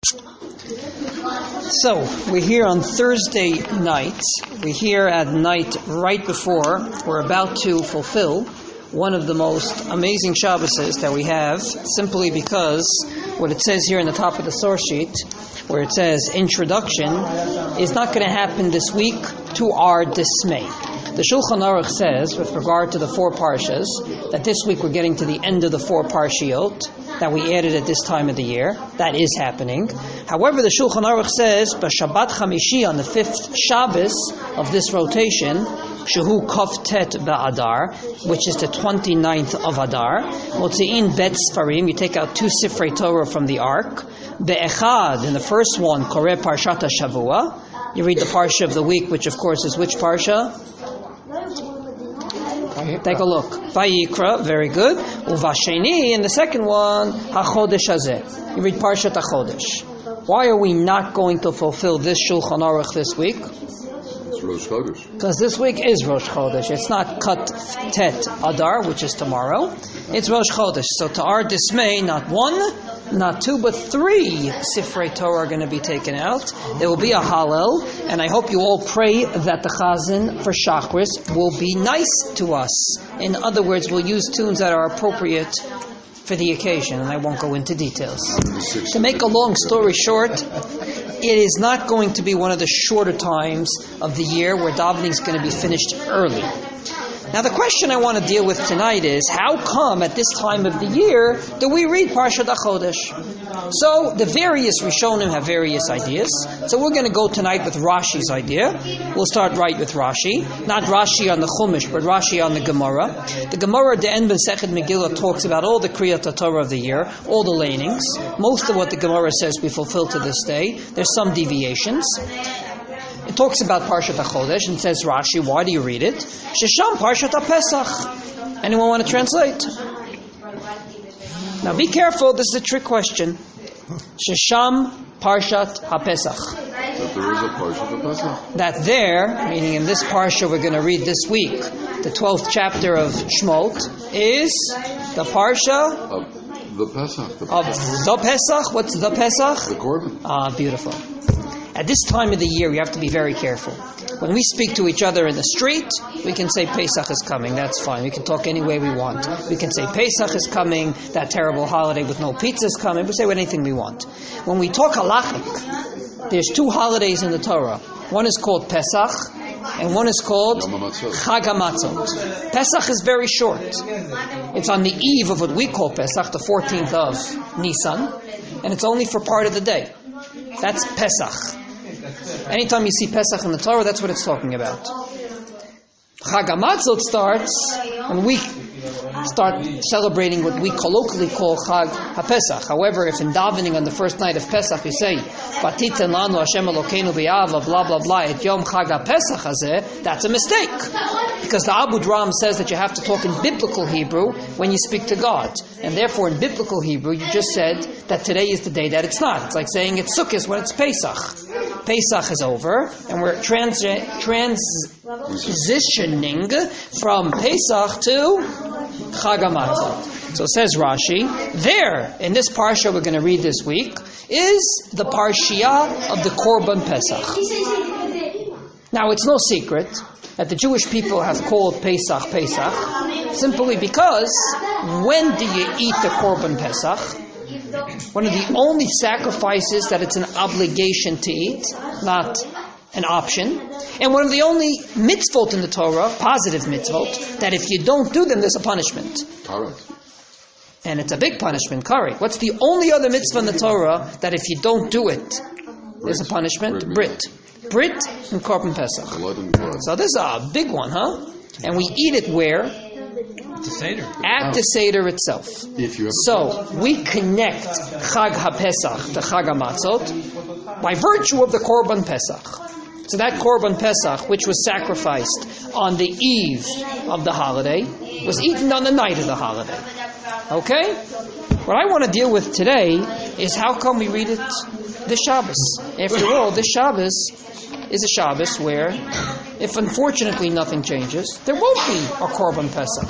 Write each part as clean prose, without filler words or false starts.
So, we're here on Thursday night. We're here at night right before we're about to fulfill one of the most amazing Shabboses that we have, simply because what it says here in the top of the source sheet, where it says introduction, is not going to happen this week to our dismay. The Shulchan Aruch says, with regard to the four parshas, that this week we're getting to the end of the four parshiot that we added at this time of the year. That is happening. However, the Shulchan Aruch says, B'Shabbat Chamishi, on the fifth Shabbos of this rotation, Shehu Kaf Tet Ba'adar, which is the 29th of Adar, Motzi'in Bet Sfarim, you take out two Sifrei Torah from the Ark, Be'echad, in the first one, Koreh Parshat HaShavua, you read the Parsha of the week, which of course is which Parsha? Take a look. Vayikra, very good. Uvasheni, in the second one, HaChodesh Hazeh. You read Parshat HaChodesh. Why are we not going to fulfill this Shulchan Aruch this week? It's Rosh Chodesh. Because this week is Rosh Chodesh. It's not Kat Tet Adar, which is tomorrow. It's Rosh Chodesh. So to our dismay, not one, not two, but three Sifrei Torah are going to be taken out. There will be a Hallel, and I hope you all pray that the Chazan for Shachris will be nice to us. In other words, we'll use tunes that are appropriate for the occasion, and I won't go into details. To make a long story short, it is not going to be one of the shorter times of the year where davening is going to be finished early. Now the question I want to deal with tonight is, how come at this time of the year do we read Parshat HaChodesh? So the various Rishonim have various ideas. So we're going to go tonight with Rashi's idea. We'll start right with Rashi. Not Rashi on the Chumash, but Rashi on the Gemara. The Gemara, the end of Masechet Megillah, talks about all the Kriyat Torah of the year, all the lanings. Most of what the Gemara says we fulfill to this day. There's some deviations. It talks about Parshat HaChodesh and says, Rashi, why do you read it? Shesham Parshat HaPesach. Anyone want to translate? Now be careful, this is a trick question. Shesham Parshat HaPesach. That there is a Parshat HaPesach. That there, meaning in this Parsha we're going to read this week, the 12th chapter of Shmot, is the Parsha of the Pesach. Of the Pesach. What's the Pesach? The Korban. Ah, beautiful. At this time of the year, you have to be very careful. When we speak to each other in the street, we can say Pesach is coming. That's fine. We can talk any way we want. We can say Pesach is coming, that terrible holiday with no pizza is coming. We say anything we want. When we talk halachic, there's two holidays in the Torah. One is called Pesach, and one is called Chag HaMatzot. Pesach is very short. It's on the eve of what we call Pesach, the 14th of Nisan, and it's only for part of the day. That's Pesach. Anytime you see Pesach in the Torah, that's what it's talking about. Chag HaMatzot starts when we start celebrating what we colloquially call Chag HaPesach. However, if in davening on the first night of Pesach you say Vatiten lanu Hashem Elokeinu b'Yava blah blah blah et Yom Chag HaPesach hazeh, that's a mistake. Because the Abu Dram says that you have to talk in biblical Hebrew when you speak to God. And therefore in biblical Hebrew you just said that today is the day that it's not. It's like saying it's Sukkot when it's Pesach. Pesach is over, and we're transitioning from Pesach to Chag HaMatzot. So says Rashi, there, in this Parsha we're going to read this week, is the Parshiah of the Korban Pesach. Now it's no secret that the Jewish people have called Pesach Pesach, simply because when do you eat the Korban Pesach? One of the only sacrifices that it's an obligation to eat, not an option. And one of the only mitzvot in the Torah, positive mitzvot, that if you don't do them, there's a punishment. Correct. And it's a big punishment, correct. What's the only other mitzvah in the Torah that if you don't do it, there's a punishment? Brit. Brit and Korban Pesach. So this is a big one, huh? And we eat it where? At the Seder itself. So we connect Chag HaPesach to Chag HaMatzot by virtue of the Korban Pesach. So that Korban Pesach, which was sacrificed on the eve of the holiday, was eaten on the night of the holiday. Okay? What I want to deal with today is how come we read it this Shabbos. After all, this Shabbos is a Shabbos where, if unfortunately nothing changes, there won't be a Korban Pesach.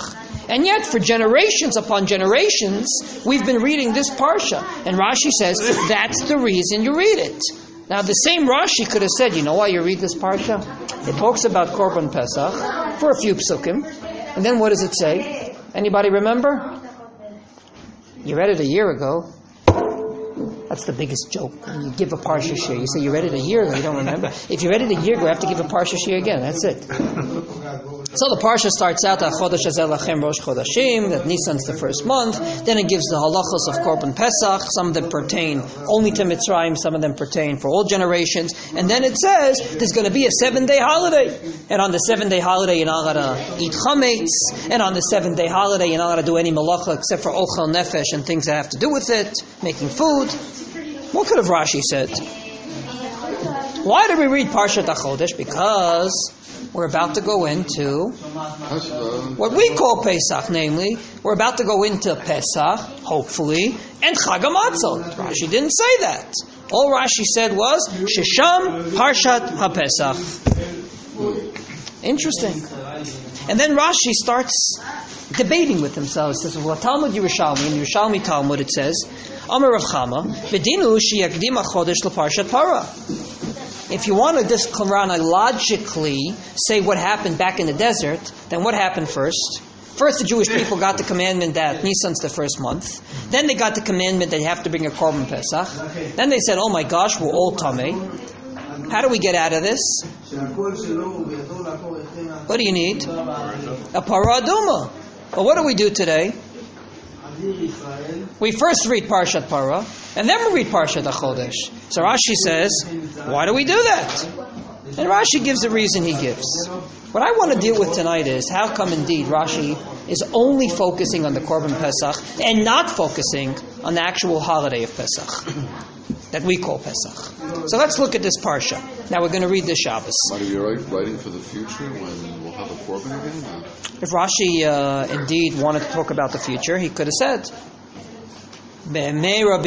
And yet, for generations upon generations, we've been reading this parsha. And Rashi says, that's the reason you read it. Now, the same Rashi could have said, you know why you read this parsha? It talks about Korban Pesach for a few psukim. And then what does it say? Anybody remember? You read it a year ago. That's the biggest joke. When you give a parsha shir, you say you read it a year ago, you don't remember. If you read it a year ago, you have to give a parsha shir again. That's it. So the parsha starts out, Chodesh Hazeh Lachem Rosh Chodashim, that Nisan's the first month. Then it gives the halachos of Korban Pesach. Some of them pertain only to Mitzrayim, some of them pertain for all generations. And then it says, there's going to be a 7-day holiday. And on the 7-day holiday, you're not going to eat chametz. And on the 7-day holiday, you're not going to do any malacha except for ochel nefesh and things that have to do with it, making food. What could have Rashi said? Why did we read Parshat HaChodesh? Because we're about to go into what we call Pesach, namely, we're about to go into Pesach, hopefully, and Chag HaMatzot. Rashi didn't say that. All Rashi said was, Shesham Parshat HaPesach. Interesting. And then Rashi starts debating with himself. He says, well, Talmud Yerushalmi, in Yerushalmi Talmud it says, Amar Rav Chama, V'dinu sheyakdim hachodesh leParshat Para. If you want to just chronologically say what happened back in the desert, then what happened first? First, the Jewish people got the commandment that Nisan's the first month. Then they got the commandment that you have to bring a Korban Pesach. Then they said, oh my gosh, we're all tamei. How do we get out of this? What do you need? A Parah Aduma. But what do we do today? We first read Parshat Parah, and then we read Parshat HaChodesh. So Rashi says, why do we do that? And Rashi gives the reason he gives. What I want to deal with tonight is, how come indeed Rashi is only focusing on the Korban Pesach and not focusing on the actual holiday of Pesach, that we call Pesach. So let's look at this Parsha. Now we're going to read this Shabbos. Might it be writing for the future when we'll have a Korban again? No. If Rashi indeed wanted to talk about the future, he could have said, and you got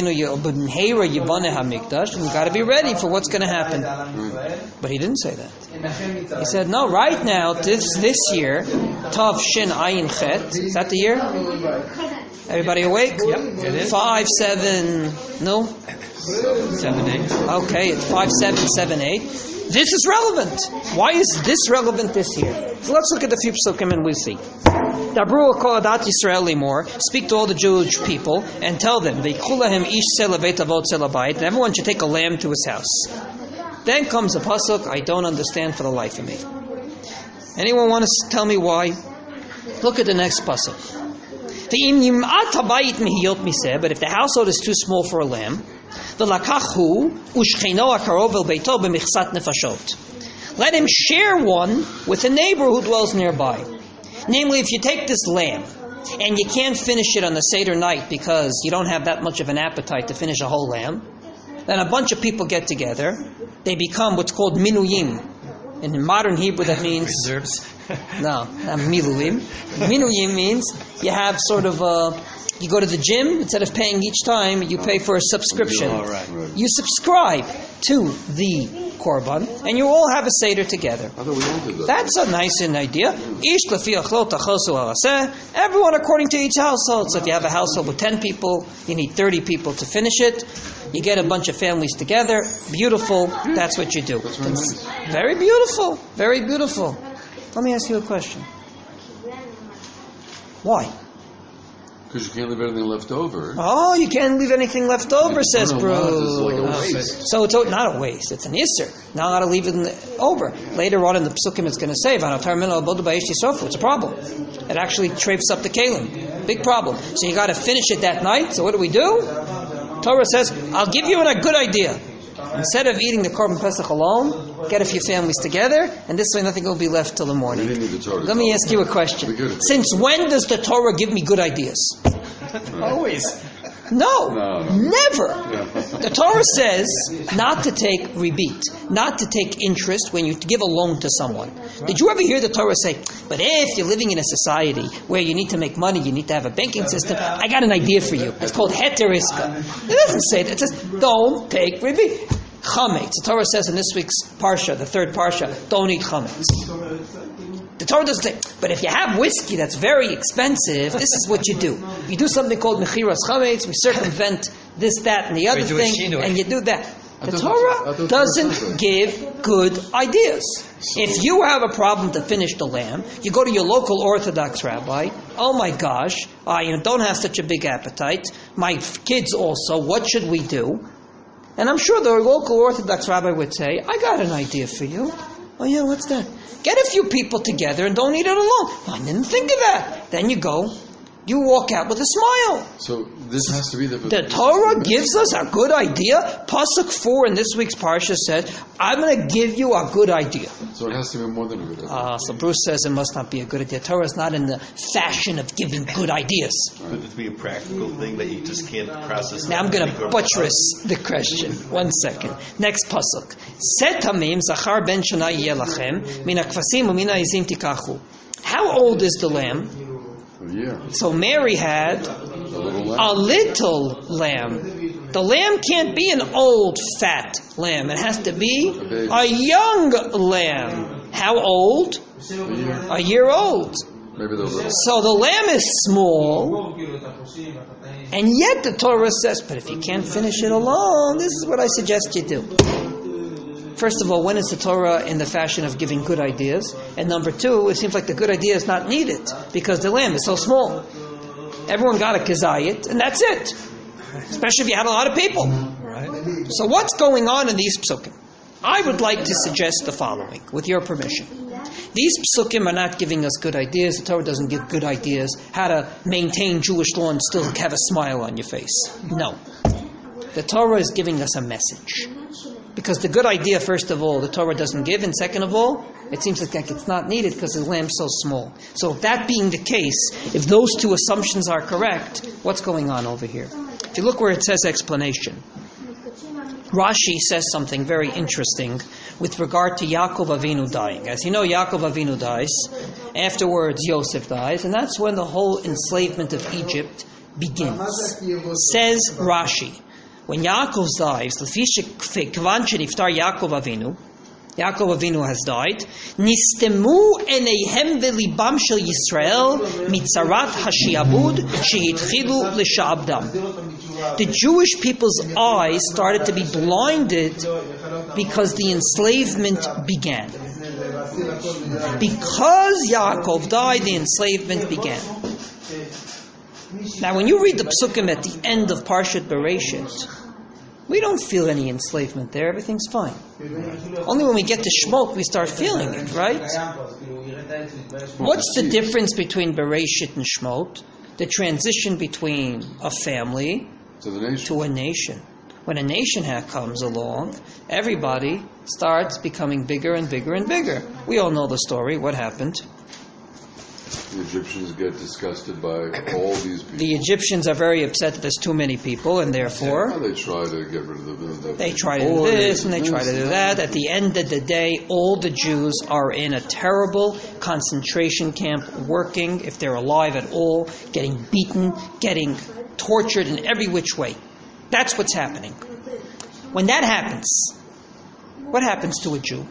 to be ready for what's going to happen. But he didn't say that. He said, no, right now, this year, Tav Shin Ayin Chet, is that the year? Everybody awake? Yep, it is. 5, 7, no? 7, 8. Okay, it's 5, 7, 7, 8. This is relevant. Why is this relevant this year? So let's look at the few psukim and we'll see. Dabru kol adat Yisrael limor. Speak to all the Jewish people and tell them, Ve'ikulahem ish sel levet avot sel habayit. Everyone should take a lamb to his house. Then comes a pasuk I don't understand for the life of me. Anyone want to tell me why? Look at the next pasuk. But if the household is too small for a lamb, let him share one with a neighbor who dwells nearby. Namely, if you take this lamb and you can't finish it on the Seder night because you don't have that much of an appetite to finish a whole lamb, then a bunch of people get together. They become what's called minuyim. In modern Hebrew, that means Reserves. no, not miluim. Minuyim means you have sort of you go to the gym, instead of paying each time, you pay for a subscription. All right. You subscribe to the Korban, and you all have a Seder together. I thought we all did that. That's a nice idea. Everyone according to each household. So if you have a household with 10 people, you need 30 people to finish it. You get a bunch of families together. Beautiful. That's what you do. That's very nice. Very beautiful. Very beautiful. Let me ask you a question. Why? Because you can't leave anything left over. Oh, you can't leave anything left over, says It's Bruce. like a waste. So it's not a waste, it's an isser. Now I got to leave it over. Later on in the psukim it's going to say, it's a problem. It actually trapes up the kalim. Big problem. So you got to finish it that night. So what do we do? Torah says, I'll give you a good idea. Instead of eating the Korban Pesach alone, get a few families together, and this way nothing will be left till the morning. We didn't need the Torah. Let me ask you a question. Since when does the Torah give me good ideas? Always. No, never. Yeah. The Torah says not to take rebit, not to take interest when you give a loan to someone. Did you ever hear the Torah say, but if you're living in a society where you need to make money, you need to have a banking system, I got an idea for you. It's called heter iska. It doesn't say that. It says, don't take rebit. Chametz. The Torah says in this week's Parsha, the third Parsha, don't eat chametz. The Torah doesn't say, but if you have whiskey that's very expensive, this is what you do. You do something called Mechiras Chametz, we circumvent this, that, and the other thing, and you do that. The Torah doesn't give good ideas. If you have a problem to finish the lamb, you go to your local Orthodox rabbi. Oh my gosh, I don't have such a big appetite. My kids also, what should we do? And I'm sure the local Orthodox rabbi would say, I got an idea for you. Oh yeah, what's that? Get a few people together and don't eat it alone. I didn't think of that. Then you go, you walk out with a smile. So this has to be the Torah gives us a good idea. Pasuk 4 in this week's parsha said, I'm going to give you a good idea. So it has to be more than a good idea. So Bruce says it must not be a good idea. Torah is not in the fashion of giving good ideas. Could it be a practical thing that you just can't process? Now I'm going to buttress the question. 1 second. Next pasuk. Set tamim zachar ben shana yelachem min hakvasim u'min ha'izim tikachu. How old is the lamb? A year. So Mary had a little lamb. The lamb can't be an old, fat lamb. It has to be a young lamb. How old? A year old. Maybe so the lamb is small, and yet the Torah says, but if you can't finish it alone, this is what I suggest you do. First of all, when is the Torah in the fashion of giving good ideas? And number two, it seems like the good idea is not needed because the lamb is so small. Everyone got a kazayit, and that's it. Especially if you had a lot of people. Right. So what's going on in these psukim? I would like to suggest the following, with your permission. These psukim are not giving us good ideas. The Torah doesn't give good ideas. How to maintain Jewish law and still have a smile on your face. No. The Torah is giving us a message. Because the good idea, first of all, the Torah doesn't give, and second of all, it seems like it's not needed because the lamb's so small. So that being the case, if those two assumptions are correct, what's going on over here? If you look where it says explanation, Rashi says something very interesting with regard to Yaakov Avinu dying. As you know, Yaakov Avinu dies. Afterwards, Yosef dies, and that's when the whole enslavement of Egypt begins. Says Rashi, when Yaakov dies, Yaakov Avinu has died. Nistemu eneihem velibam shel Yisrael mitzarat hashiabud sheitchilu l'shabdam. The Jewish people's eyes started to be blinded because the enslavement began. Because Yaakov died, the enslavement began. Now, when you read the psukim at the end of Parshat Bereshit, we don't feel any enslavement there. Everything's fine. Only when we get to Shemot, we start feeling it, right? What's the difference between Bereshit and Shemot? The transition between a family to a nation. When a nation comes along, everybody starts becoming bigger and bigger and bigger. We all know the story. What happened? The Egyptians get disgusted by all these people. The Egyptians are very upset that there's too many people, and therefore they try to get rid of them. They try to do this and they try to do that. At the end of the day, all the Jews are in a terrible concentration camp, working, if they're alive at all, getting beaten, getting tortured in every which way. That's what's happening. When that happens, what happens to a Jew?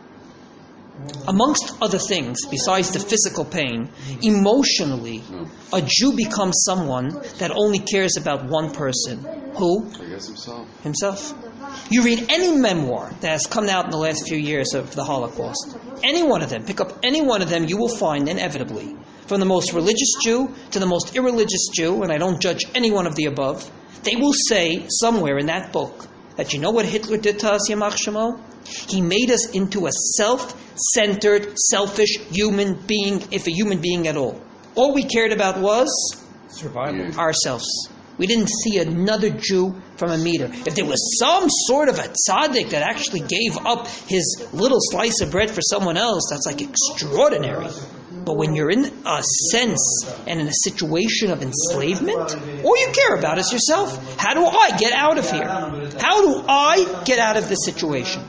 Amongst other things, besides the physical pain, emotionally, a Jew becomes someone that only cares about one person. Who? I guess Himself. You read any memoir that has come out in the last few years of the Holocaust. Any one of them, pick up any one of them, you will find inevitably, from the most religious Jew to the most irreligious Jew, and I don't judge any one of the above, they will say somewhere in that book that you know what Hitler did to us, Yamach Shemo? He made us into a self-centered, selfish human being, if a human being at all. All we cared about was survival. Ourselves. We didn't see another Jew from a meter. If there was some sort of a tzaddik that actually gave up his little slice of bread for someone else, that's like extraordinary. But when you're in a sense and in a situation of enslavement, all you care about is yourself. How do I get out of here? How do I get out of this situation?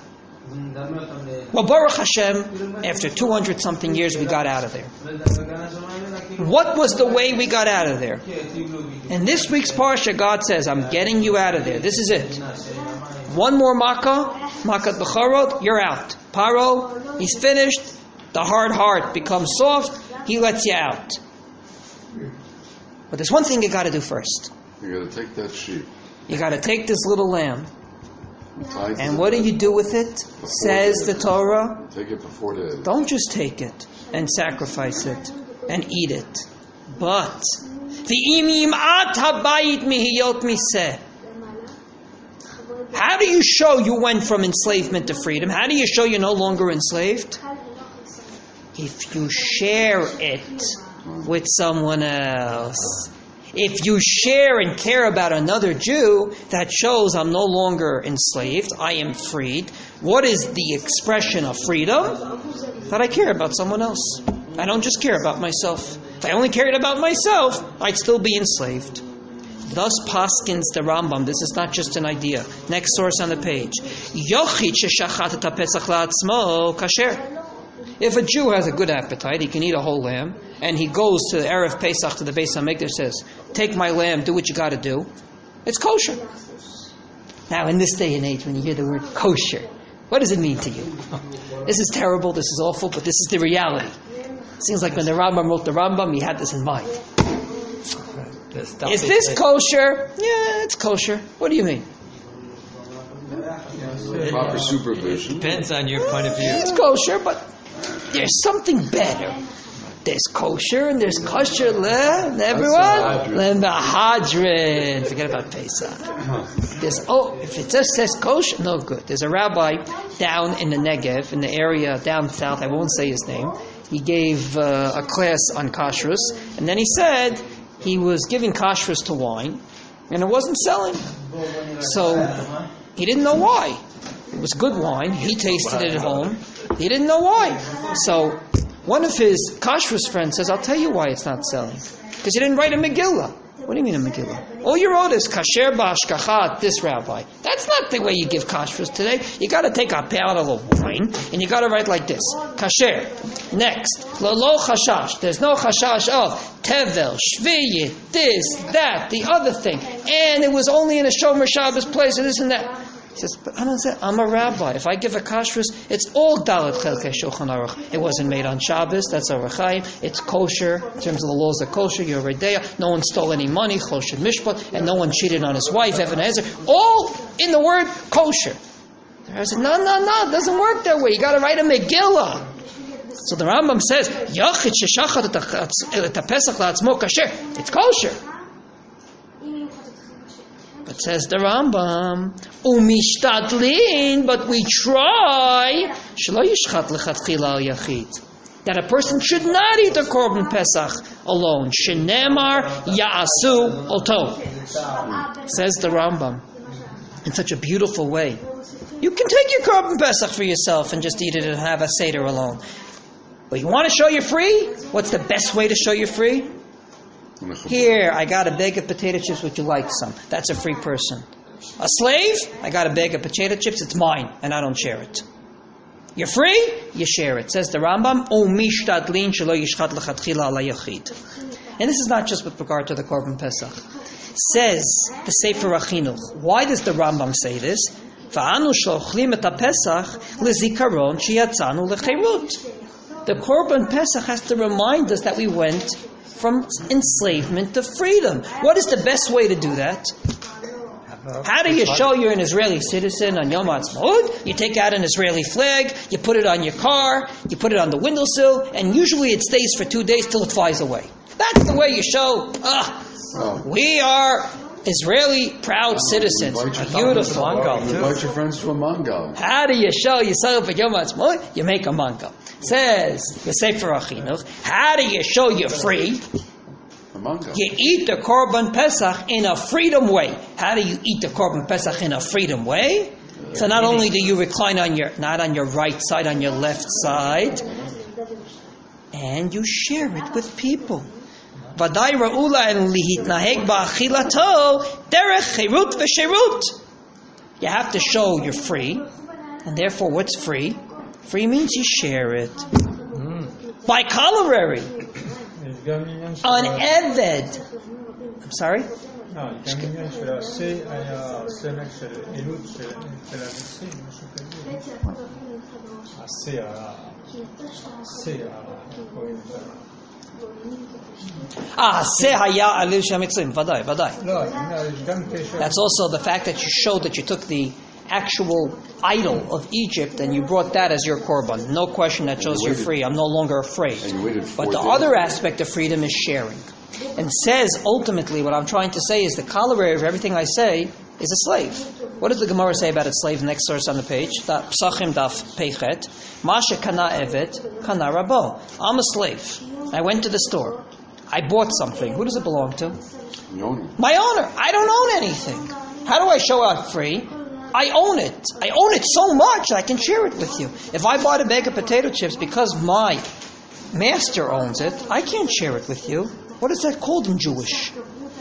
Well, Baruch Hashem, after 200-something years, we got out of there. What was the way we got out of there? In this week's Parsha, God says, I'm getting you out of there. This is it. One more Makat B'charot, you're out. Paro, he's finished. The hard heart becomes soft. He lets you out. But there's one thing you got to do first. You got to take that sheep. You got to take this little lamb. tie it to And the what do bed you do with it? Says the Torah. Take it before the Don't just take it and sacrifice it and eat it. But how do you show you went from enslavement to freedom? How do you show you're no longer enslaved? If you share it with someone else. If you share and care about another Jew, that shows I'm no longer enslaved, I am freed. What is the expression of freedom? That I care about someone else. I don't just care about myself. If I only cared about myself, I'd still be enslaved. Thus paskins the Rambam. This is not just an idea. Next source on the page. Yochid sheshachat et hapesach la'atzmo kasher. If a Jew has a good appetite, he can eat a whole lamb, and he goes to the Erev Pesach to the Beis HaMikdash, says, take my lamb, do what you got to do. It's kosher. Now, in this day and age, when you hear the word kosher, what does it mean to you? This is terrible, this is awful, but this is the reality. It seems like when the Rambam wrote the Rambam, he had this in mind. Is this kosher? Yeah, it's kosher. What do you mean? proper supervision. Depends on your point of view. It's kosher, but there's something better. There's kosher and there's kosher everyone. Lemahadrin. Forget about Pesach. If it just says kosher, no good. There's a rabbi down in the Negev, in the area down south, I won't say his name. He gave a class on kashrus, and then he said he was giving kashrus to wine, and it wasn't selling. So he didn't know why. It was good wine. He tasted it at home. He didn't know why. So one of his kashrus friends says, I'll tell you why it's not selling. Because you didn't write a Megillah. What do you mean a Megillah? All you wrote is kasher b'ashkachat, this rabbi. That's not the way you give kashrus today. You got to take a bottle of wine and you got to write like this. Kasher. Next. Lo chashash. There's no chashash of tevel, shviyit, this, that, the other thing. And it was only in a Shomer Shabbos place and this and that. He says, but I'm a rabbi. If I give a kashrus, it's all Dalet Chelkei Shulchan Aruch. It wasn't made on Shabbos. That's Orach Chaim. It's kosher. In terms of the laws of kosher, you're Redeya. No one stole any money, Choshen Mishpat, and no one cheated on his wife, Evan Ezer. All in the word kosher. I said, no, it doesn't work that way. You got to write a Megillah. So the Rambam says, Yachid sheshachat et hapesach la'atzmo kasher. It's kosher. But says the Rambam, umishtadlin, but we try, shelo yishchat lechatchila al yachid, that a person should not eat the korban pesach alone. Shenemar ya'asu oto. Says the Rambam, in such a beautiful way. You can take your korban pesach for yourself and just eat it and have a seder alone. But you want to show you're free? What's the best way to show you're free? Here, I got a bag of potato chips, would you like some? That's a free person. A slave? I got a bag of potato chips, it's mine, and I don't share it. You're free? You share it. Says the Rambam, umishtadlin shelo yishchat lechatchila ala yachid. And this is not just with regard to the Korban Pesach. Says the Sefer HaChinuch. Why does the Rambam say this? Va'anu shlochlim et ha'pesach lezikaron sheyatzanu lecherut. The Korban Pesach has to remind us that we went from enslavement to freedom. What is the best way to do that? How do you show you're an Israeli citizen on Yom Ha'atzmaut? You take out an Israeli flag, you put it on your car, you put it on the windowsill, and usually it stays for 2 days till it flies away. That's the way you show, we are Israeli proud citizens. Beautiful. Invite your friends to a mangal. How do you show yourself at Yom Ha'atzmaut? You make a mangal. Says the Sefer HaChinuch, how do you show you're free? You eat the Korban Pesach in a freedom way. How do you eat the Korban Pesach in a freedom way? So not only do you recline not on your right side, on your left side, and you share it with people. Vadai ra'ula en lihitnaheg ba'achilato derech cherut v'sherut. You have to show you're free, and therefore what's free? Free means you share it. By corollary, an Eved. I'm sorry? That's also the fact that you showed that you took the actual idol of Egypt and you brought that as your korban. No question, that shows you're free. I'm no longer afraid. But the other aspect of freedom is sharing. And says, ultimately, what I'm trying to say is the corollary of everything I say is a slave. What does the Gemara say about its slave? Next source on the page. Psachim daf peichet. Masha kana evet, kana rabo. I'm a slave. I went to the store. I bought something. Who does it belong to? My owner. I don't own anything. How do I show I'm free? I own it. I own it so much I can share it with you. If I bought a bag of potato chips because my master owns it, I can't share it with you. What is that called in Jewish?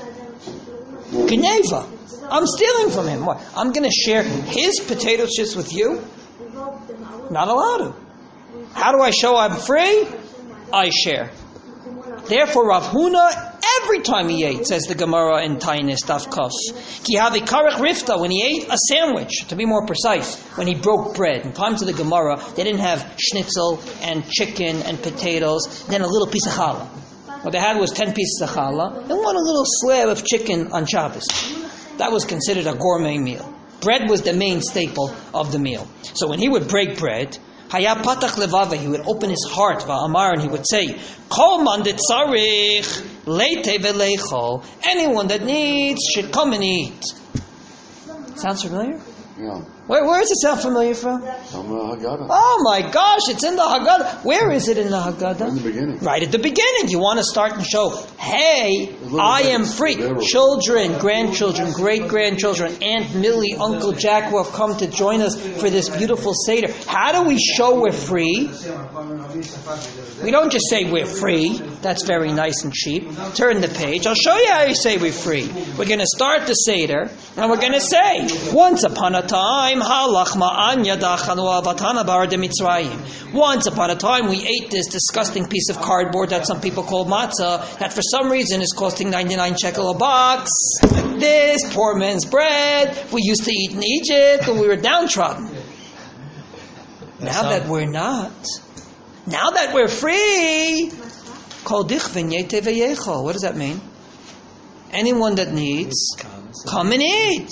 Geneva. I'm stealing from him. What? I'm going to share his potato chips with you? Not allowed to. How do I show I'm free? I share. Therefore, Rav Huna, every time he ate, says the Gemara in Tainis Daf Kos, Ki havi karech rifta, when he ate a sandwich, to be more precise, when he broke bread. In times of the Gemara, they didn't have schnitzel and chicken and potatoes, then a little piece of challah. What they had was 10 pieces of challah, and one a little slab of chicken on Shabbos. That was considered a gourmet meal. Bread was the main staple of the meal. So when he would break bread, Haya patach levava, he would open his heart, va'amar, and he would say, Kol man detzarich, leite veleichol. Anyone that needs should come and eat. Sounds familiar? Yeah. Where does it sound familiar from? From the Haggadah. Oh my gosh, it's in the Haggadah. Where is it in the Haggadah? In the beginning. Right at the beginning. You want to start and show, hey, I am free. Children, grandchildren, great-grandchildren, Aunt Millie, Uncle Jack who have come to join us for this beautiful Seder. How do we show we're free? We don't just say we're free. That's very nice and cheap. Turn the page. I'll show you how you say we're free. We're going to start the Seder, and we're going to say, once upon a time, once upon a time we ate this disgusting piece of cardboard that some people call matzah, that for some reason is costing 99 shekel a box. This poor man's bread we used to eat in Egypt when we were downtrodden. Now that we're not, now that we're free, what does that mean? Anyone that needs, come and eat.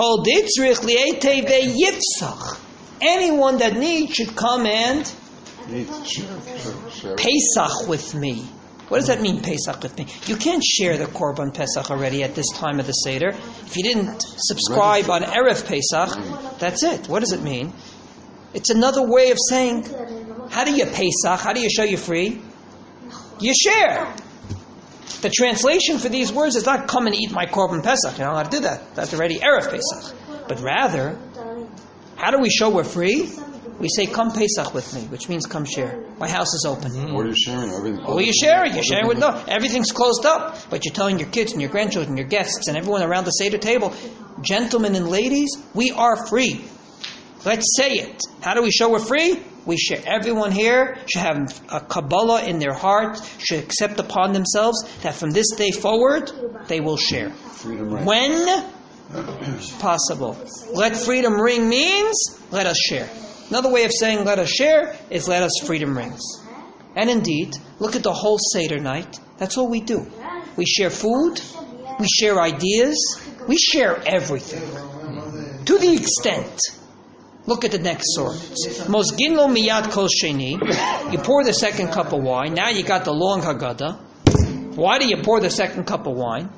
Anyone that needs should come and Share. Pesach with me. What does that mean, Pesach with me? You can't share the Korban Pesach already at this time of the Seder. If you didn't subscribe on Erev Pesach, that's it. What does it mean? It's another way of saying, how do you Pesach? How do you show you're free? You share. The translation for these words is not come and eat my Korban Pesach. You don't know how to do that. That's already Erev Pesach. But rather, how do we show we're free? We say, come Pesach with me, which means come share. My house is open. What are you sharing? Everything. Well, you're sharing. You're sharing with everything's closed up. But you're telling your kids and your grandchildren, your guests, and everyone around the Seder table, gentlemen and ladies, we are free. Let's say it. How do we show we're free? We share. Everyone here should have a Kabbalah in their heart, should accept upon themselves that from this day forward, they will share. Freedom ring. When possible. Let freedom ring means, let us share. Another way of saying let us share is let us freedom rings. And indeed, look at the whole Seder night. That's all we do. We share food, we share ideas, we share everything. To the extent. Look at the next source. Mosginlo miyad kol sheni. You pour the second cup of wine. Now you got the long Haggadah. Why do you pour the second cup of wine?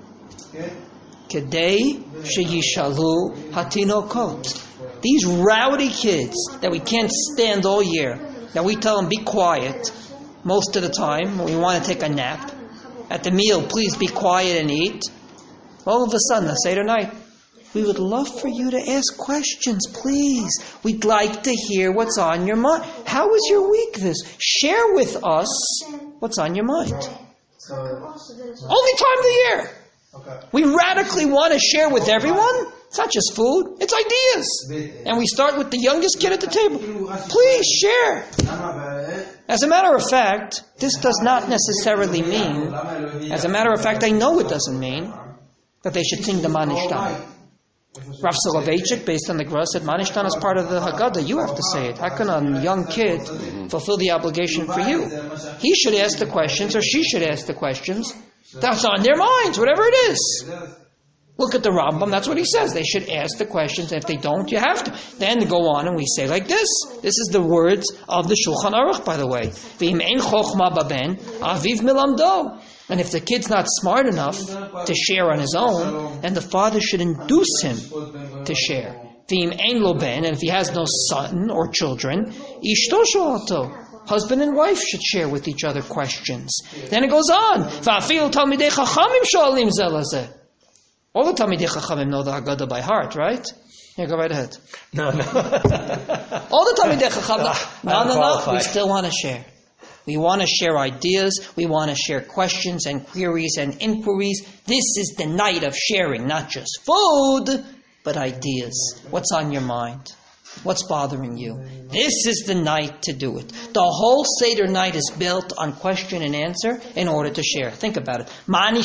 Kedei sheyishalu hatinokot. These rowdy kids that we can't stand all year, that we tell them be quiet most of the time when we want to take a nap. At the meal, please be quiet and eat. All of a sudden, the Seder night, we would love for you to ask questions, please. We'd like to hear what's on your mind. How was your week Share with us what's on your mind. Only time of the year. We radically want to share with everyone. It's not just food, it's ideas. And we start with the youngest kid at the table. Please share. As a matter of fact, this does not necessarily mean, as a matter of fact, I know it doesn't mean, that they should sing the Manish Dam. Rav Soloveitchik, based on the Gra, said, Manishtan is part of the Haggadah. You have to say it. How can a young kid fulfill the obligation for you? He should ask the questions, or she should ask the questions. That's on their minds, whatever it is. Look at the Rambam, that's what he says. They should ask the questions, and if they don't, you have to. Then go on and we say like this. This is the words of the Shulchan Aruch, by the way. V'im ein chochma baben, aviv milamdo. And if the kid's not smart enough to share on his own, then the father should induce him to share. V'im ein lo ben, and if he has no son or children, ishto sho'ato. Husband and wife should share with each other questions. Then it goes on. V'afilu talmidei chachamim sho'alim zeh lazeh. All the Talmidei Chachamim know the Haggadah by heart, right? Yeah, go right ahead. No. All the Talmidei Chachamim, no. We still want to share. We want to share ideas. We want to share questions and queries and inquiries. This is the night of sharing, not just food, but ideas. What's on your mind? What's bothering you? This is the night to do it. The whole Seder night is built on question and answer in order to share. Think about it.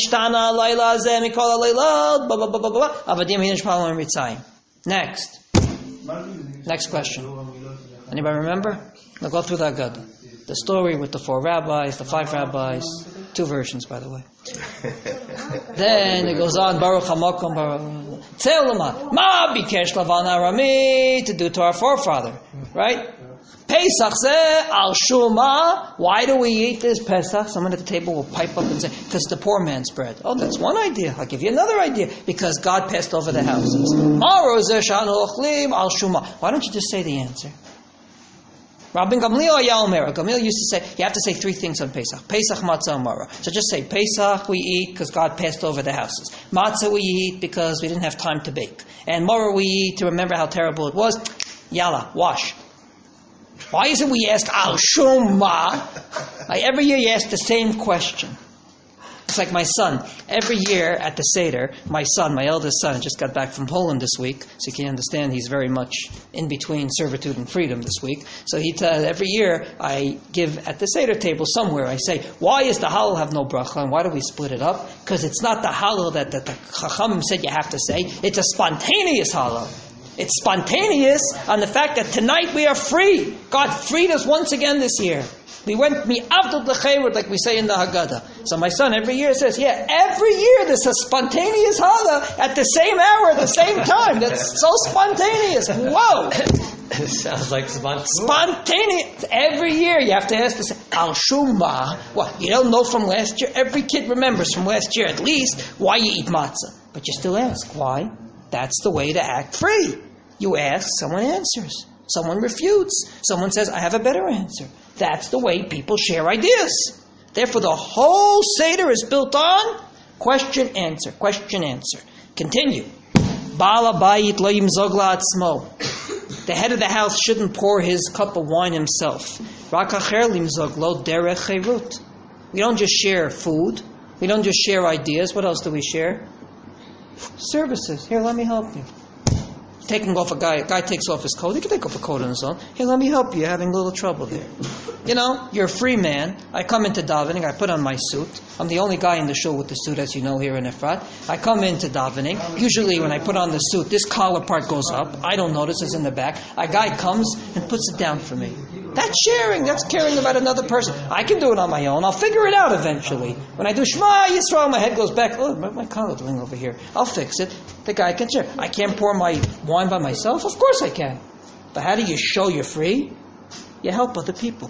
Next question. Anybody remember? We'll go through the Haggadah. The story with the 4 rabbis, the 5 rabbis. 2 versions, by the way. Then it goes on, Baruch HaMakom Baruch Tzelema, Ma Bikesh Lavan Arami, to do to our forefather, right? Pesach Zeh Al Shuma. Why do we eat this Pesach? Someone at the table will pipe up and say, because the poor man's bread. Oh, that's one idea. I'll give you another idea. Because God passed over the houses. Maro Zeh Shanu Ochlim Al Shuma. Why don't you just say the answer? Rabbi Gamliel Ayaomer. Gamliel used to say, you have to say 3 things on Pesach. Pesach, Matzah, and Mara. So just say, Pesach we eat because God passed over the houses. Matzah we eat because we didn't have time to bake. And Mara we eat to remember how terrible it was. Yalla, wash. Why is it we ask Al Shumma? Like every year you ask the same question. It's like my son. Every year at the Seder, my son, my eldest son, just got back from Poland this week, so you can understand he's very much in between servitude and freedom this week. So every year I give at the Seder table somewhere, I say, why is the halal have no bracha and why do we split it up? Because it's not the halal that the Chachamim said you have to say, it's a spontaneous halal. It's spontaneous on the fact that tonight we are free. God freed us once again this year. We went mi'avdul l'cheirut, like we say in the Haggadah. So my son every year says, every year there's a spontaneous Haggadah at the same hour, at the same time. That's so spontaneous. Whoa! It sounds like spontaneous. Every year you have to ask this, Al Shumma. What, you don't know from last year? Every kid remembers from last year at least why you eat matzah. But you still ask, why? That's the way to act free. You ask, someone answers. Someone refutes. Someone says, I have a better answer. That's the way people share ideas. Therefore, the whole Seder is built on question, answer, question, answer. Continue. Baal habayit lo yimzog la'atzmo. The head of the house shouldn't pour his cup of wine himself. Rak acher limzog lo derech cherut. We don't just share food. We don't just share ideas. What else do we share? Services. Here, let me help you. Taking off a guy takes off his coat. He can take off a coat on his own. Hey, let me help you. You're having a little trouble there. You know, you're a free man. I come into davening. I put on my suit. I'm the only guy in the shul with the suit, as you know, here in Efrat. I come into davening. Usually when I put on the suit, this collar part goes up. I don't notice it's in the back. A guy comes and puts it down for me. That's sharing. That's caring about another person. I can do it on my own. I'll figure it out eventually. When I do Shema Yisrael, my head goes back. Oh, my collar doing over here. I'll fix it. The guy can share. I can't pour my wine by myself? Of course I can. But how do you show you're free? You help other people.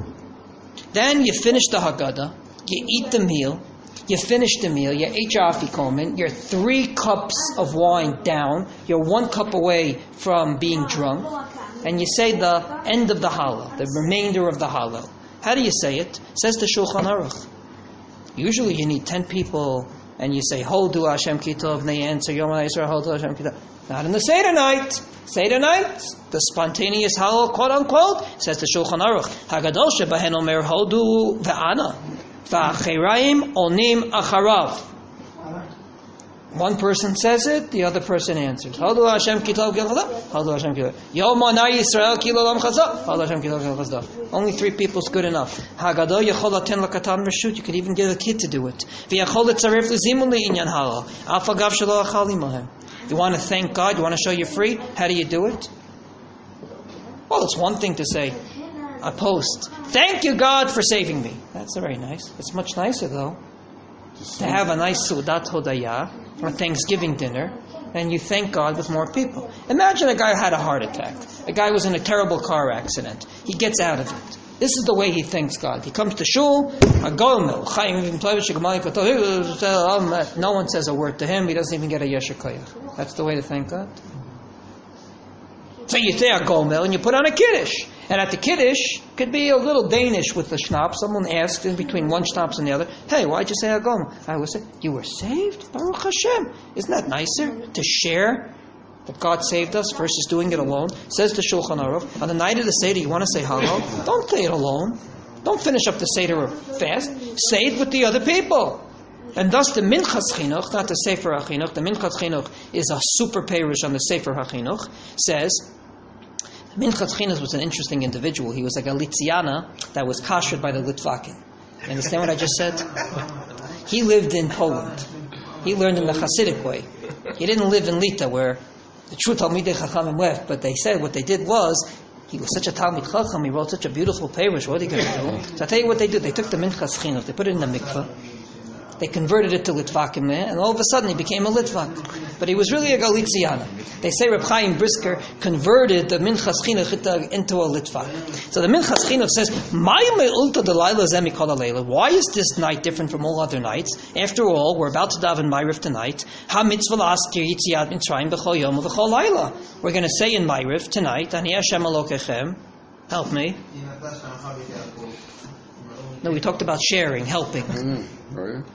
Then you finish the Haggadah, you eat the meal, you finish the meal, you ate your afikomen, you're 3 cups of wine down, you're 1 cup away from being drunk, and you say the end of the Hallel, the remainder of the Hallel. How do you say it? Says the Shulchan Aruch. Usually you need 10 people, and you say, Hodu Hashem Kitov, and they answer, Yom HaYisrael, Hodu Hashem Kitov. Not in the Seder night. Seder night, the spontaneous Hallel, quote unquote, says the Shulchan Aruch. Hagadol shebehen omer Hodu ve'ana, va'acheraim onim acharav. One person says it, the other person answers. Hodu Hashem Kitov Gil Chazah, Hodu Hashem Kitov. Yom Ana Yisrael Kilo Lam Chazah, Hodu Hashem Kitov Gil Chazah. Only 3 people is good enough. Hagadol Yechol Aten Lakatan Reshut. You could even get a kid to do it. V'Yechol Etzaref L'Zimun Le'inyan Hallel. Alf Agav Shelo Achal Imahem. You want to thank God? You want to show you're free? How do you do it? Well, it's one thing to say, a post, "Thank you, God, for saving me." That's very nice. It's much nicer, though, to have a nice Sudat Hodaya, or Thanksgiving dinner, and you thank God with more people. Imagine a guy who had a heart attack. A guy was in a terrible car accident. He gets out of it. This is the way he thanks God. He comes to shul, no one says a word to him. He doesn't even get a yesher koyach. That's the way to thank God. So you say a gomel and you put on a kiddush. And at the kiddush, could be a little Danish with the schnapps. Someone asked in between one schnapps and the other, "Hey, why'd you say a gomel?" I would say, "You were saved? Baruch Hashem." Isn't that nicer to share that God saved us versus doing it alone? Says the Shulchan Aruch, on the night of the Seder, you want to say Hallel? Don't say it alone. Don't finish up the Seder fast. Say it with the other people. And thus the Minchas Chinuch, not the Sefer HaChinuch, the Minchas Chinuch is a super parish on the Sefer HaChinuch, says, Minchas Chinuch was an interesting individual. He was like a Litziana that was kashered by the Litvakim. You understand what I just said? He lived in Poland. He learned in the Hasidic way. He didn't live in Lita, where the true Talmidei Chachamim left, but they said what they did was, he was such a Talmid Chacham, he wrote such a beautiful parish, what are you going to do? So I'll tell you what they did. They took the Minchas Chinuch, they put it in the mikveh, they converted it to Litvakim there, and all of a sudden he became a Litvak. But he was really a Galiziana. They say Reb Chaim Brisker converted the Minchas Chinuch into a Litvak. So the Minchas Chinuch says, why is this night different from all other nights? After all, we're about to daven Ma'ariv tonight. We're going to say in Ma'ariv tonight, Ani Hashem Elokechem, help me. No, we talked about sharing, helping. Right?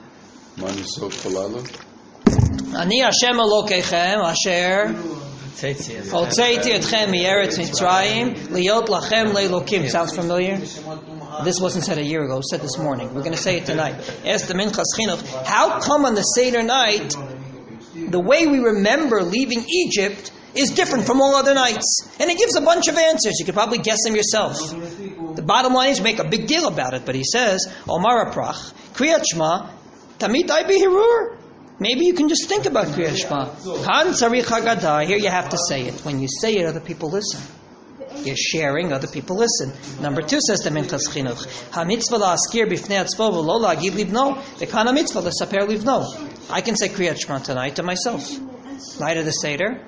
Ani Hashem Elokechem Asher Hotzeiti Etchem Mieretz Mitzrayim Liot Lachem Leilokim. Sounds familiar? This wasn't said a year ago. It was said this morning. We're going to say it tonight. Ask the Minchas Chinuch, how come on the Seder night the way we remember leaving Egypt is different from all other nights? And he gives a bunch of answers. You could probably guess them yourself. The bottom line is you make a big deal about it, but he says, Omar Aprach, Kriyat Shema, Tamid Ai Bihirur. Maybe you can just think about Kriyat Shema. Han Tzarich Haggadah. Here you have to say it. When you say it, other people listen. You're sharing, other people listen. Number 2 says the Minchas Chinuch, HaMitzvah la'askir b'fnei atzvo v'lo la'agid livno. V'kan HaMitzvah l'saper livno. I can say Kriyat Shema tonight to myself. Night of the Seder.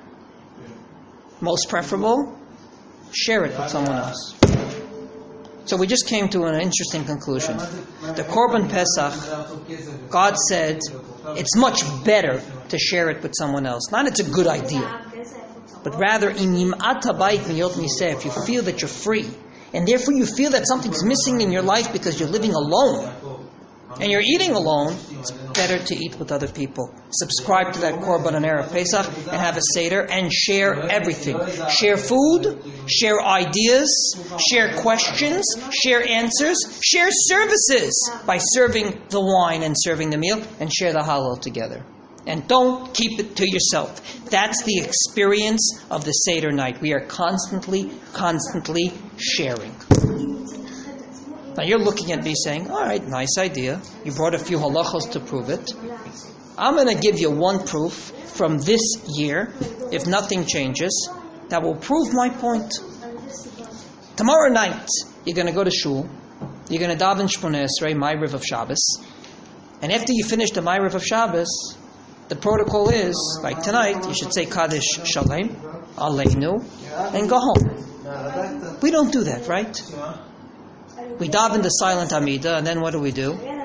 Most preferable, share it with someone else. So we just came to an interesting conclusion. The Korban Pesach, God said, it's much better to share it with someone else. Not it's a good idea, but rather, if you feel that you're free, and therefore you feel that something's missing in your life because you're living alone, and you're eating alone, it's better to eat with other people. Subscribe to that Korban on Erev Pesach and have a Seder and share everything. Share food, share ideas, share questions, share answers, share services by serving the wine and serving the meal, and share the Hallel together. And don't keep it to yourself. That's the experience of the Seder night. We are constantly sharing. Now you're looking at me saying, all right, nice idea. You brought a few halachos to prove it. I'm going to give you one proof from this year, if nothing changes, that will prove my point. Tomorrow night, you're going to go to shul. You're going to daven Shmoneh Esrei, Ma'ariv of Shabbos. And after you finish the Ma'ariv of Shabbos, the protocol is, like tonight, you should say Kaddish Shalem, Aleinu, and go home. We don't do that, right? We daven the silent Amida, and then what do? We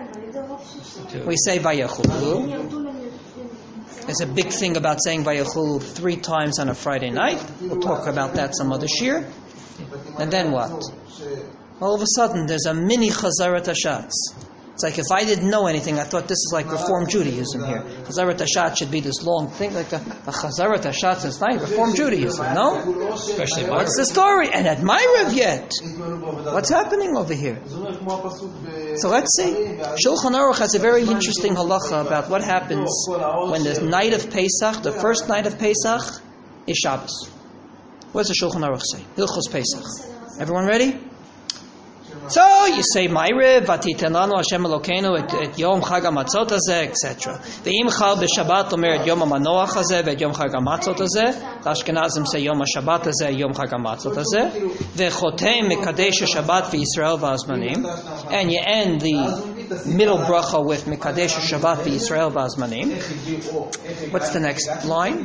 say Vayachulu. There's a big thing about saying Vayachulu 3 times on a Friday night. We'll talk about that some other shir. And then what? All of a sudden, there's a mini Chazarat Hashatz. It's like if I didn't know anything, I thought this is like Reform Judaism here. Chazarat Hashatz should be this long thing, like a Chazarat Hashatz is not Reform Judaism, no? Especially what's the story? And at Ma'ariv yet. What's happening over here? So let's see. Shulchan Aruch has a very interesting halacha about what happens when the night of Pesach, the first night of Pesach, is Shabbos. What does the Shulchan Aruch say? Hilchos Pesach. Everyone ready? So you say Ma'ariv, Vatiten lanu Hashem Elokeinu et Yom Chag HaMatzot hazeh, etc. Ve'im chal b'Shabbat omer et Yom HaManoach hazeh ve'et Yom Chag HaMatzot hazeh. The Ashkenazim say Yom HaShabbat hazeh, Yom Chag HaMatzot hazeh. Ve'chotem mekadesh Shabbat v'Yisrael v'Azmanim. And you end the middle bracha with mekadesh Shabbat v'Yisrael v'Azmanim. What's the next line?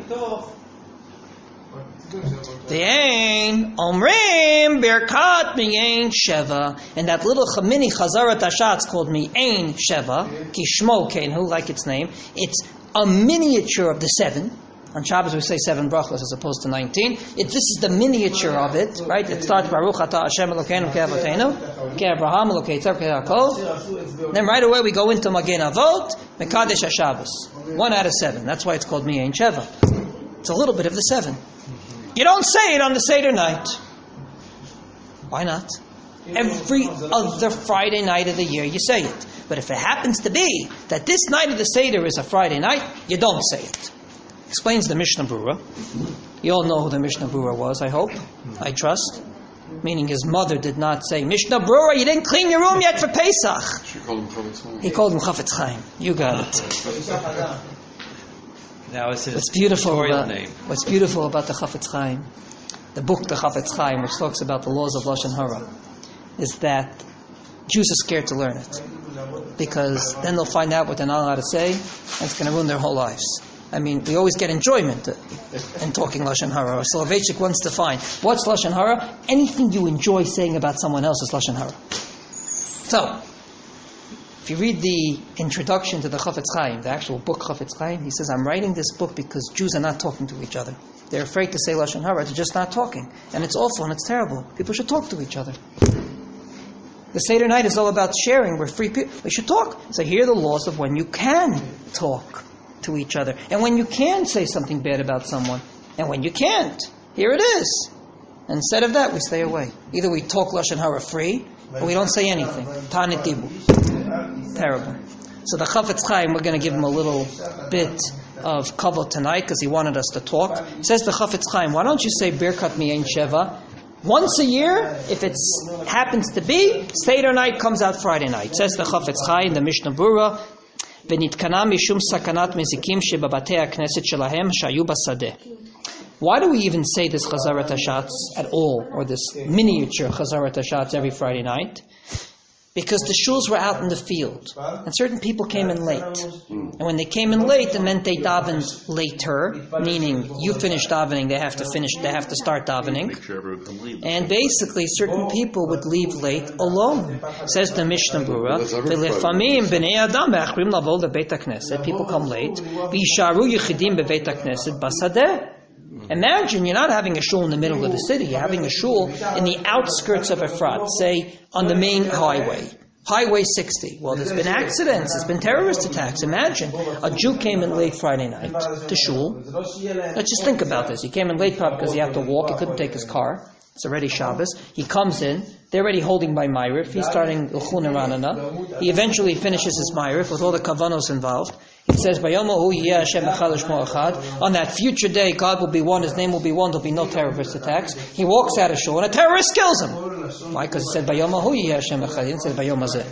Ve'ein omrim birkat mi'ein sheva. And that little mini chazarat hashatz called mi'ein sheva, kishmo kenhu, like its name. It's a miniature of the 7. On Shabbos we say 7 brachos as opposed to 19. This is the miniature of it, right? It starts Baruch Atah Hashem Elokeinu Ke'avoteinu, Ke'Avraham Elokei Yitzchak Ke'Yaakov. Then right away we go into Magen Avot, Mekadesh HaShabbos. 1 out of 7. That's why it's called Mi'ein Sheva. It's a little bit of the 7. You don't say it on the Seder night. Why not? Every other Friday night of the year you say it. But if it happens to be that this night of the Seder is a Friday night, you don't say it. Explains the Mishnah Berurah. You all know who the Mishnah Berurah was, I hope. I trust. Meaning his mother did not say, Mishnah Berurah, you didn't clean your room yet for Pesach. She called him Chafetz Chaim. He called him Chafetz Chaim. You got it. Now it's his What's beautiful name. What's beautiful about the Chafetz Chaim, the book the Chafetz Chaim, which talks about the laws of Lashon Hara, is that Jews are scared to learn it. Because then they'll find out what they're not allowed to say, and it's going to ruin their whole lives. I mean, we always get enjoyment in talking Lashon Hara. Soloveitchik wants to find, what's Lashon Hara? Anything you enjoy saying about someone else is Lashon Hara. So, if you read the introduction to the Chafetz Chaim, the actual book Chafetz Chaim, he says, I'm writing this book because Jews are not talking to each other. They're afraid to say Lashon Hara, they're just not talking. And it's awful and it's terrible. People should talk to each other. The Seder night is all about sharing. We're free people. We should talk. So here are the laws of when you can talk to each other. And when you can say something bad about someone. And when you can't. Here it is. And instead of that, we stay away. Either we talk Lashon Hara free, or we don't say anything. Tanit Dibu. Terrible. So the Chafetz Chaim, we're going to give him a little bit of kavod tonight, because he wanted us to talk. Says the Chafetz Chaim, why don't you say Birkat Mi'ein Sheva? Once a year, if it happens to be, Seder night comes out Friday night. Says the Chafetz Chaim, the Mishnah Berurah, ונתקנה משום סכנת מזיקים שבבתי הכנסת שלהם שהיו בשדה. Why do we even say this Chazarat HaShatz at all, or this miniature Chazarat HaShatz every Friday night? Because the shuls were out in the field, and certain people came in late. And when they came in late, it meant they davened later, meaning you finish davening, they have to start davening. And basically, certain people would leave late alone. Says the Mishnah Berurah, "V'lefamim b'nei adam ve'achrim lavo lebeit hakneset." People come late. V'yisharu yichidim bebeit hakneset basadeh. Imagine you're not having a shul in the middle of the city. You're having a shul in the outskirts of Efrat, say on the main highway, Highway 60. Well, there's been accidents. There's been terrorist attacks. Imagine a Jew came in late Friday night to shul. Let's just think about this. He came in late probably because he had to walk. He couldn't take his car. It's already Shabbos. He comes in. They're already holding by Ma'ariv. He's starting L'chun Ranana. He eventually finishes his Ma'ariv with all the kavanos involved. It says, on that future day, God will be one, His name will be one, there'll be no terrorist attacks. He walks out of shul and a terrorist kills him. Why? Because it said, He didn't say Bayom Hazeh.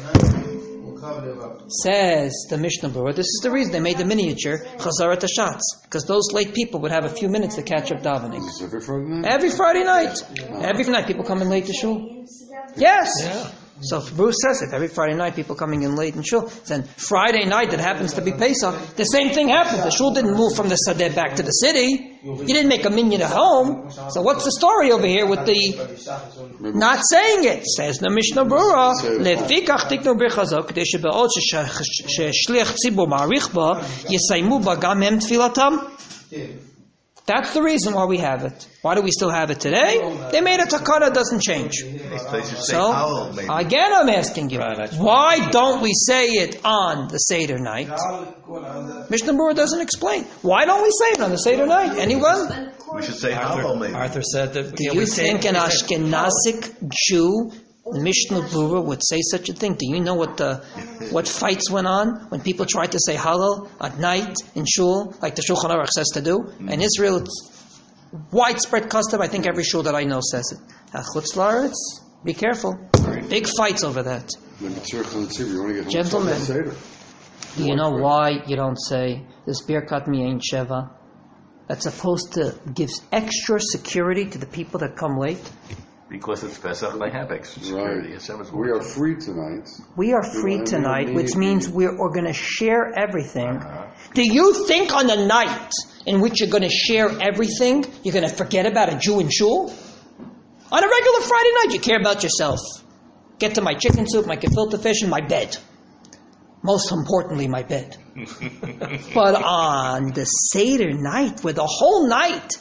Says the Mishnah Berurah, this is the reason they made the miniature Chazarat HaShatz, because those late people would have a few minutes to catch up davening. Every Friday night? Every Friday night. Every night people come in late to shul. Yes. Yeah. So Bruce says it. Every Friday night people coming in late in shul. Then Friday night that happens to be Pesach, the same thing happened. The shul didn't move from the Sadeh back to the city. You didn't make a minyan at home. So what's the story over here with the not saying it? Says the Mishnah Berurah, Lefikach tiknu b'chazok k'dei shebe'od sheshliach tzibur ma'arich ba yisaymu ba gam hem tfilatam. That's the reason why we have it. Why do we still have it today? They made a takana, doesn't change. So, again I'm asking you, why don't we say it on the Seder night? Mishnah Berurah doesn't explain. Why don't we say it on the Seder night? Anyone? We should say Hallel, maybe. Arthur said that. Do you think an Ashkenazic Jew, Mishnah Berurah, would say such a thing? Do you know what fights went on when people tried to say Hallel at night in shul, like the Shulchan Aruch says to do? In Israel, it's widespread custom. I think every shul that I know says it. Chutz La'aretz, be careful. Big fights over that. Maybe Tzircha and Tzibur, you want to get home Gentlemen. from the Seder. Do you know why you don't say this Birkat Mi'ain Sheva? That's supposed to give extra security to the people that come late. Because it's Pesach, they have extra security. Right. Hashem's We are free tonight. We are free don't tonight, need- which means we're going to share everything. Do you think on the night in which you're going to share everything, you're going to forget about a Jew in shul? On a regular Friday night, you care about yourself. Get to my chicken soup, my gefilte fish, and my bed. Most importantly, my bed. But on the Seder night, where the whole night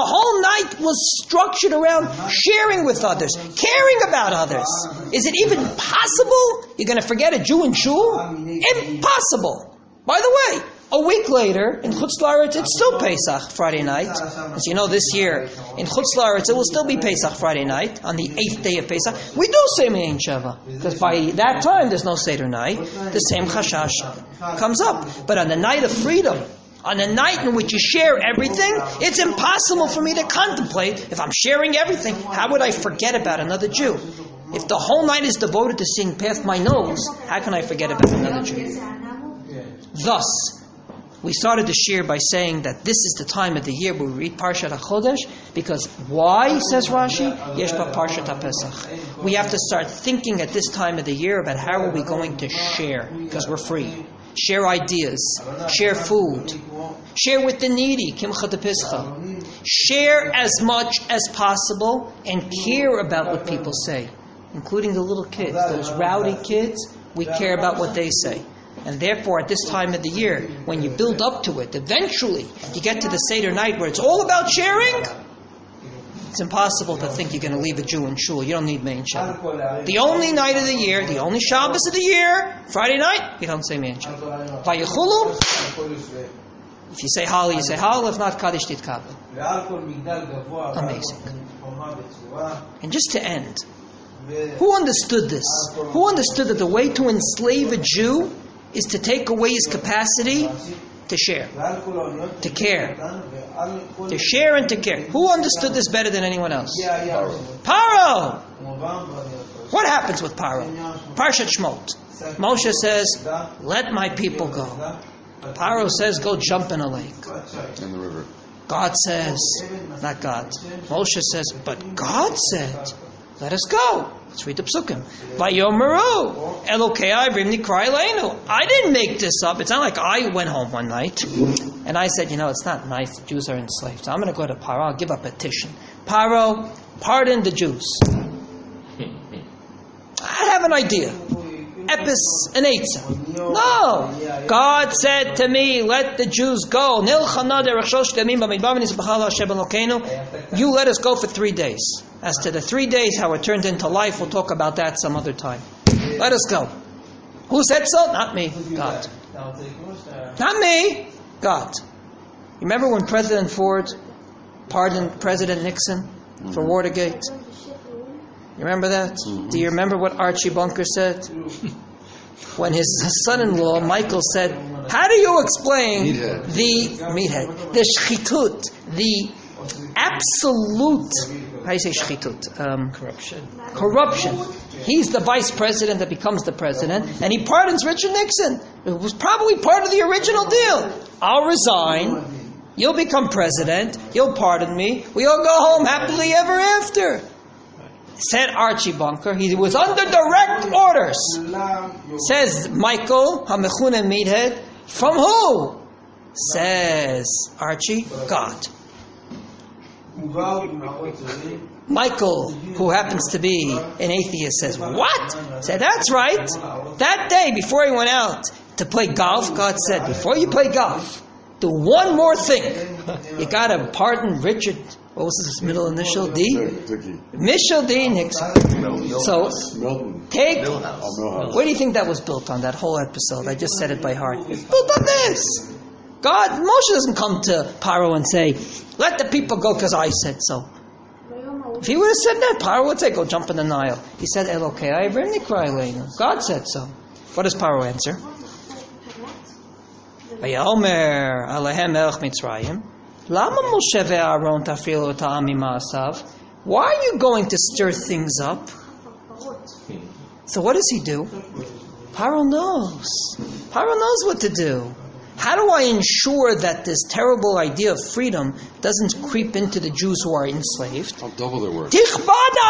was structured around sharing with others, caring about others. Is it even possible you're going to forget a Jew in shul? Impossible. By the way, a week later, in Chutz La'aretz, it's still Pesach Friday night. As you know, this year, in Chutz La'aretz, it will still be Pesach Friday night, on the 8th day of Pesach. We do say Me'ain Sheva, because by that time, there's no Seder night. The same chashash comes up. But on the night of freedom, on the night in which you share everything, it's impossible for me to contemplate, if I'm sharing everything, how would I forget about another Jew? If the whole night is devoted to seeing past my nose, how can I forget about another Jew? Thus, we started the shir by saying that this is the time of the year where we read Parshat HaChodesh, because why, says Rashi, Yesh ba Parshat HaPesach. We have to start thinking at this time of the year about how are we going to share, because we're free. Share ideas, share food, share with the needy, Kimcha de Pischa. Share as much as possible and care about what people say, including the little kids, those rowdy kids. We care about what they say. And therefore, at this time of the year, when you build up to it, eventually you get to the Seder night where it's all about sharing. It's impossible to think you're going to leave a Jew in shul. You don't need Me'ain Sheva. The only night of the year, the only Shabbos of the year, Friday night, you don't say Me'ain Sheva. Vayichulu, if you say Hallel, you say Hallel. If not, Kaddish Titkabel. Amazing. And just to end, who understood this? Who understood that the way to enslave a Jew is to take away his capacity to share, to care, to share and to care? Who understood this better than anyone else? Paro! What happens with Paro? Parshat Shmot. Moshe says, let my people go. Paro says, go jump in a lake. In the river. God says, not God. Moshe says, but God said, let us go. Let's read the psukim. Vayomeru Elokei Avrim Nikra Eleinu. I didn't make this up. It's not like I went home one night and I said, it's not nice. The Jews are enslaved. So I'm going to go to Paro. I'll give a petition. Paro, pardon the Jews. I have an idea. Epis and Eitzah. No. God said to me, let the Jews go. You let us go for 3 days. As to the 3 days, how it turned into life, we'll talk about that some other time. Let us go. Who said so? Not me. God. Not me. God. You remember when President Ford pardoned President Nixon for Watergate? You remember that? Do you remember what Archie Bunker said? When his son-in-law, Michael, said, how do you explain the shchitut, the absolute, how do you say shchitut? Corruption. He's the vice president that becomes the president, and he pardons Richard Nixon. It was probably part of the original deal. I'll resign, you'll become president, you'll pardon me, we all go home happily ever after. Said Archie Bunker, he was under direct orders. Says Michael, Hamechune Meathead, from who? Says Archie, God. Michael, who happens to be an atheist, says, what? Said, that's right. That day, before he went out to play golf, God said, before you play golf, do one more thing. You got to pardon Richard. What was his middle initial? D? Michel D. Nixon. So, take... Where do you think that was built on, that whole episode? I just said it by heart. It's built on this. God, Moshe doesn't come to Paro and say, let the people go because I said so. If he would have said that, Paro would say, go jump in the Nile. He said, Elokei Avrim Nikra Eleinu. God said so. What does Paro answer? Vayomer Alehem Melech Mitzrayim. Lama Moshe ve'Aaron tafrilu ta'am mima'asav. Why are you going to stir things up? So what does he do? Paro knows. Paro knows what to do. How do I ensure that this terrible idea of freedom doesn't creep into the Jews who are enslaved? I'll double their work. Let's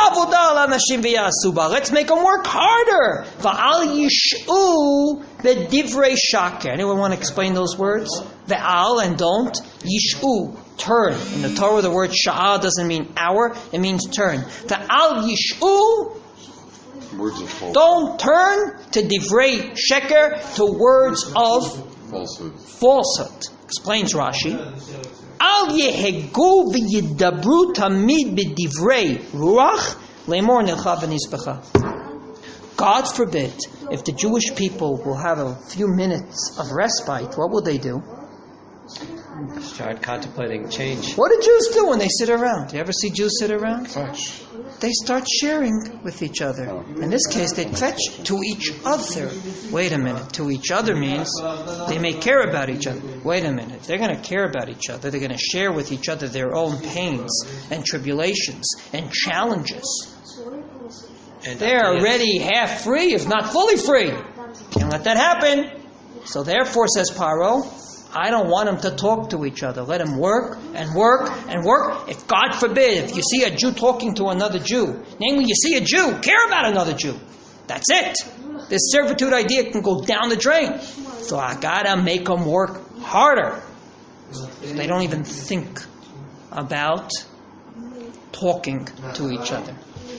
make them work harder. Va'al yish'u v'divrei shaker. Anyone want to explain those words? Ve'al and don't. Yish'u, turn. In the Torah, the word sha'ah doesn't mean hour. It means turn. Ve'al yish'u, Words of falsehood. don't turn to divrei sheker, to words of falsehood. Explains Rashi. Al yehegu v'yidabru tamid b'divrei ruach le'mor nilcha v'nizbecha. God forbid, if the Jewish people will have a few minutes of respite, what will they do? Start contemplating change. What do Jews do when they sit around? You ever see Jews sit around? Fetch. They start sharing with each other. In this case, they fetch to each other. Wait a minute. To each other means they may care about each other. Wait a minute. They're going to care about each other. They're going to share with each other their own pains and tribulations and challenges. And They're already half free, if not fully free. Can't let that happen. So therefore, says Paro, I don't want them to talk to each other. Let them work and work and work. If God forbid, if you see a Jew talking to another Jew, namely you see a Jew, care about another Jew. That's it. This servitude idea can go down the drain. So I gotta make them work harder. They don't even think about talking to each other.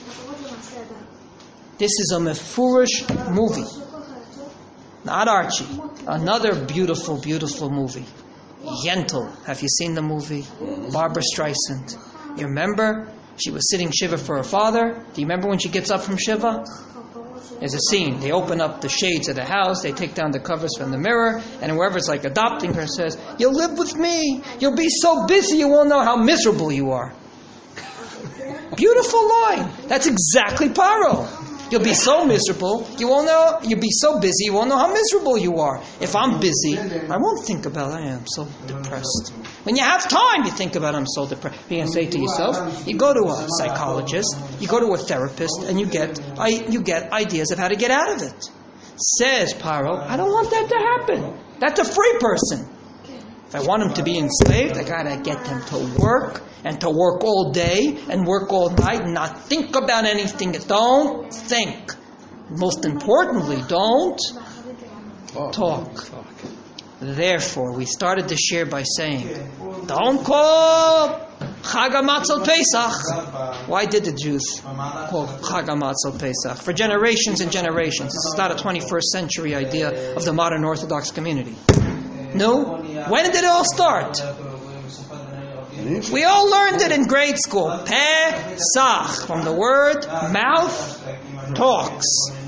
This is a mefurish movie. Not Archie. Another beautiful, beautiful movie. Yentl. Have you seen the movie? Barbara Streisand. You remember? She was sitting Shiva for her father. Do you remember when she gets up from Shiva? There's a scene. They open up the shades of the house. They take down the covers from the mirror. And whoever's like adopting her says, "You'll live with me. You'll be so busy you won't know how miserable you are." Beautiful line. That's exactly Paro. You'll be so miserable, you won't know. You'll be so busy, you won't know how miserable you are. If I'm busy, I won't think about I am so depressed. When you have time, you think about I'm so depressed. You're going to say to yourself, you go to a psychologist, you go to a therapist, and you get ideas of how to get out of it. Says Paro, I don't want that to happen. That's a free person. If I want them to be enslaved, I gotta get them to work, and to work all day, and work all night, and not think about anything. Don't think. Most importantly, don't talk. Therefore, we started the share by saying, don't call Chag HaMatzot Pesach. Why did the Jews call Chag HaMatzot Pesach? For generations and generations. This is not a 21st century idea of the modern Orthodox community. No? When did it all start? We all learned it in grade school. Pesach, from the word mouth, talks.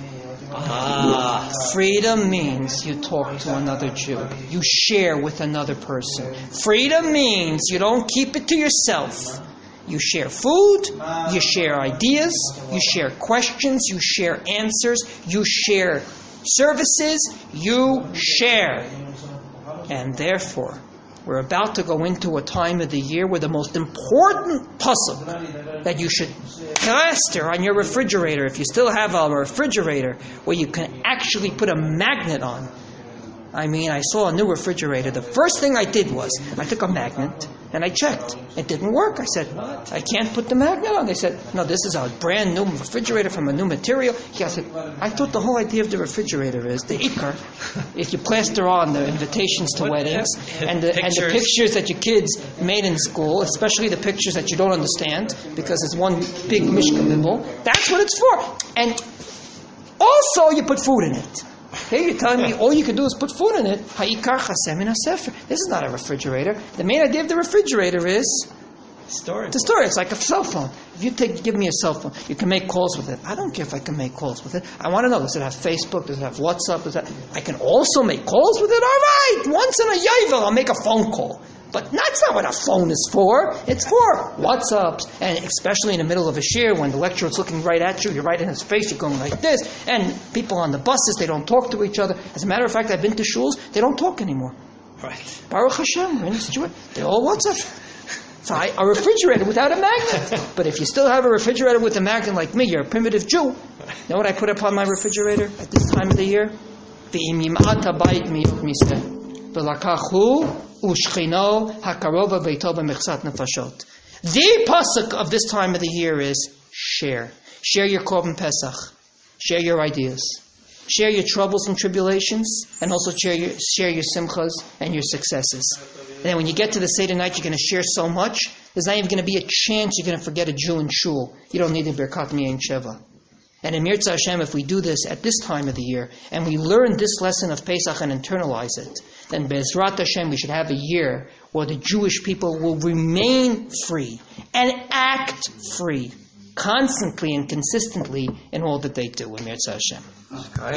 Freedom means you talk to another Jew. You share with another person. Freedom means you don't keep it to yourself. You share food, you share ideas, you share questions, you share answers, you share services, you share. And therefore, we're about to go into a time of the year where the most important puzzle that you should plaster on your refrigerator, if you still have a refrigerator where you can actually put a magnet on. I mean, I saw a new refrigerator. The first thing I did was, I took a magnet and I checked. It didn't work. I said, I can't put the magnet on. They said, no, this is a brand new refrigerator from a new material. I said, I thought the whole idea of the refrigerator is the ikar. If you plaster on the invitations to weddings and the pictures that your kids made in school, especially the pictures that you don't understand because it's one big mishka bibble, that's what it's for. And also you put food in it. Okay, you're telling me all you can do is put food in it. Ha'ikar chasem min hasefer. This is not a refrigerator. The main idea of the refrigerator is storage. To store it. It's like a cell phone. If you give me a cell phone, you can make calls with it. I don't care if I can make calls with it. I want to know, does it have Facebook? Does it have WhatsApp? I can also make calls with it? All right. Once in a yaivel, I'll make a phone call. But that's not what a phone is for. It's for WhatsApps, and especially in the middle of a shir when the lecturer is looking right at you, you're right in his face, you're going like this, and people on the buses, they don't talk to each other. As a matter of fact, I've been to shuls, they don't talk anymore. Right. Baruch Hashem, we're in a situation, they all WhatsApp. A refrigerator without a magnet. But if you still have a refrigerator with a magnet like me, you're a primitive Jew. You know what I put upon my refrigerator at this time of the year? The pasuk of this time of the year is share. Share your Korban Pesach. Share your ideas. Share your troubles and tribulations, and also share your simchas and your successes. And then when you get to the Seder night, you're going to share so much, there's not even going to be a chance you're going to forget a Jew in shul. You don't need the Birkat Mi'ayin Sheva. And in Mirza Hashem, if we do this at this time of the year, and we learn this lesson of Pesach and internalize it, then Be'ezrat Hashem, we should have a year where the Jewish people will remain free and act free, constantly and consistently in all that they do in Mirza Hashem.